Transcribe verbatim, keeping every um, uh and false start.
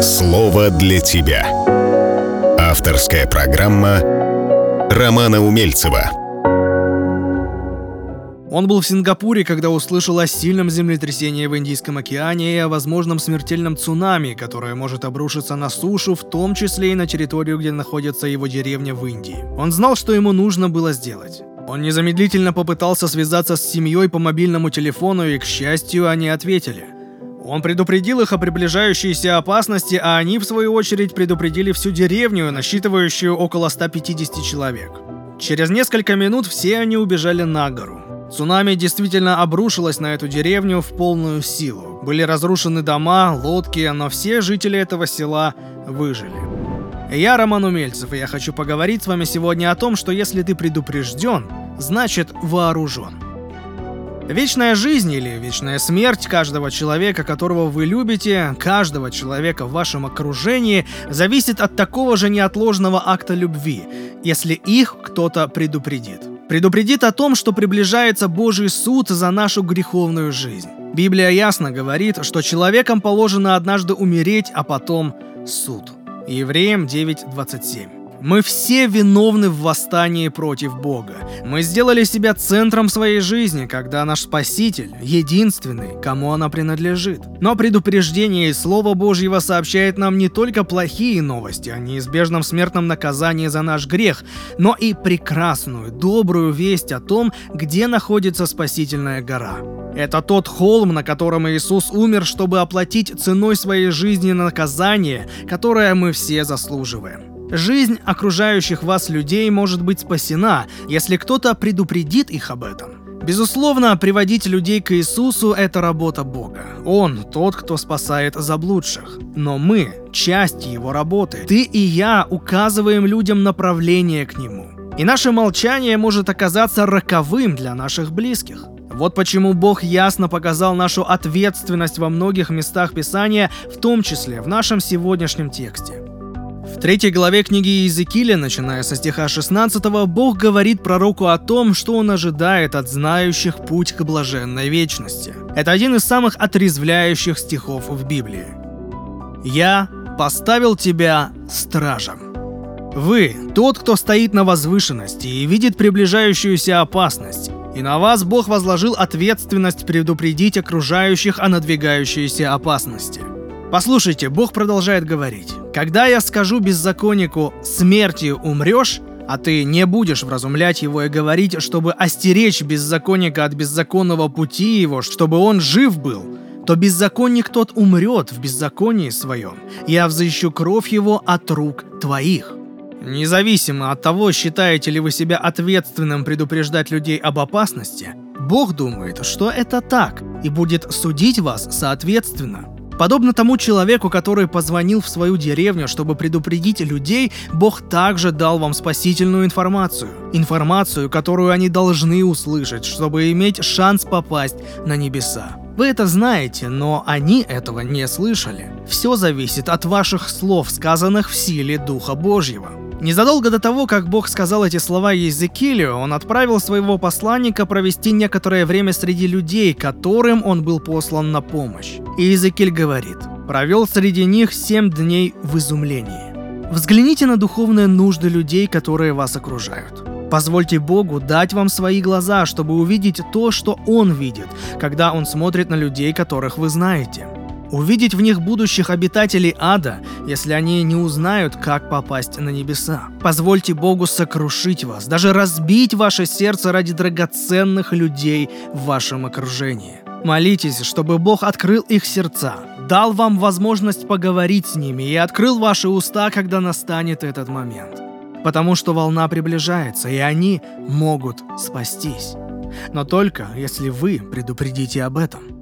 Слово для тебя. Авторская программа Романа Умельцева. Он был в Сингапуре, когда услышал о сильном землетрясении в Индийском океане и о возможном смертельном цунами, которое может обрушиться на сушу, в том числе и на территорию, где находится его деревня в Индии. Он знал, что ему нужно было сделать. Он незамедлительно попытался связаться с семьей по мобильному телефону, и, к счастью, они ответили. Он предупредил их о приближающейся опасности, а они, в свою очередь, предупредили всю деревню, насчитывающую около ста пятидесяти человек. Через несколько минут все они убежали на гору. Цунами действительно обрушилось на эту деревню в полную силу. Были разрушены дома, лодки, но все жители этого села выжили. Я Роман Умельцев, и я хочу поговорить с вами сегодня о том, что если ты предупрежден, значит вооружен. Вечная жизнь или вечная смерть каждого человека, которого вы любите, каждого человека в вашем окружении, зависит от такого же неотложного акта любви, если их кто-то предупредит. Предупредит о том, что приближается Божий суд за нашу греховную жизнь. Библия ясно говорит, что человеком положено однажды умереть, а потом суд. Евреям девять двадцать семь. Мы все виновны в восстании против Бога. Мы сделали себя центром своей жизни, когда наш Спаситель — единственный, кому она принадлежит. Но предупреждение из Слова Божьего сообщает нам не только плохие новости о неизбежном смертном наказании за наш грех, но и прекрасную, добрую весть о том, где находится спасительная гора. Это тот холм, на котором Иисус умер, чтобы оплатить ценой своей жизни наказание, которое мы все заслуживаем. Жизнь окружающих вас людей может быть спасена, если кто-то предупредит их об этом. Безусловно, приводить людей к Иисусу – это работа Бога. Он тот, кто спасает заблудших. Но мы – часть Его работы. Ты и я указываем людям направление к Нему. И наше молчание может оказаться роковым для наших близких. Вот почему Бог ясно показал нашу ответственность во многих местах Писания, в том числе в нашем сегодняшнем тексте. В третьей главе книги Иезекииля, начиная со стиха шестнадцатого, Бог говорит пророку о том, что он ожидает от знающих путь к блаженной вечности. Это один из самых отрезвляющих стихов в Библии. «Я поставил тебя стражем». Вы – тот, кто стоит на возвышенности и видит приближающуюся опасность, и на вас Бог возложил ответственность предупредить окружающих о надвигающейся опасности. Послушайте, Бог продолжает говорить. «Когда я скажу беззаконнику «смертью умрешь», а ты не будешь вразумлять его и говорить, чтобы остеречь беззаконника от беззаконного пути его, чтобы он жив был, то беззаконник тот умрет в беззаконии своем. Я взыщу кровь его от рук твоих». Независимо от того, считаете ли вы себя ответственным предупреждать людей об опасности, Бог думает, что это так, и будет судить вас соответственно. Подобно тому человеку, который позвонил в свою деревню, чтобы предупредить людей, Бог также дал вам спасительную информацию. Информацию, которую они должны услышать, чтобы иметь шанс попасть на небеса. Вы это знаете, но они этого не слышали. Все зависит от ваших слов, сказанных в силе Духа Божьего. Незадолго до того, как Бог сказал эти слова Иезекиилю, он отправил своего посланника провести некоторое время среди людей, которым он был послан на помощь. И Иезекииль говорит: «Провел среди них семь дней в изумлении». Взгляните на духовные нужды людей, которые вас окружают. Позвольте Богу дать вам свои глаза, чтобы увидеть то, что Он видит, когда Он смотрит на людей, которых вы знаете. Увидеть в них будущих обитателей ада, если они не узнают, как попасть на небеса. Позвольте Богу сокрушить вас, даже разбить ваше сердце ради драгоценных людей в вашем окружении. Молитесь, чтобы Бог открыл их сердца, дал вам возможность поговорить с ними и открыл ваши уста, когда настанет этот момент. Потому что волна приближается, и они могут спастись. Но только если вы предупредите об этом.